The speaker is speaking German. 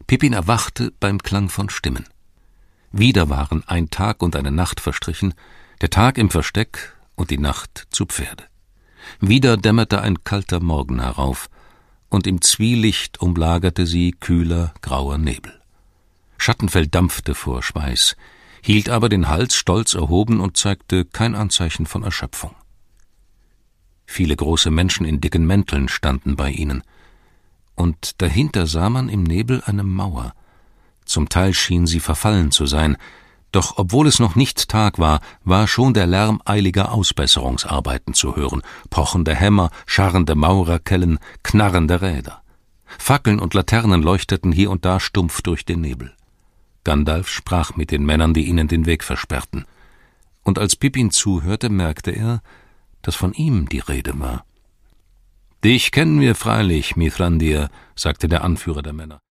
Pippin erwachte beim Klang von Stimmen. Wieder waren ein Tag und eine Nacht verstrichen, der Tag im Versteck und die Nacht zu Pferde. Wieder dämmerte ein kalter Morgen herauf, und im Zwielicht umlagerte sie kühler, grauer Nebel. Schattenfell dampfte vor Schweiß, hielt aber den Hals stolz erhoben und zeigte kein Anzeichen von Erschöpfung. Viele große Menschen in dicken Mänteln standen bei ihnen, und dahinter sah man im Nebel eine Mauer. Zum Teil schien sie verfallen zu sein, doch obwohl es noch nicht Tag war, war schon der Lärm eiliger Ausbesserungsarbeiten zu hören, pochende Hämmer, scharrende Maurerkellen, knarrende Räder. Fackeln und Laternen leuchteten hier und da stumpf durch den Nebel. Gandalf sprach mit den Männern, die ihnen den Weg versperrten. Und als Pippin zuhörte, merkte er, dass von ihm die Rede war. »Dich kennen wir freilich, Mithrandir«, sagte der Anführer der Männer.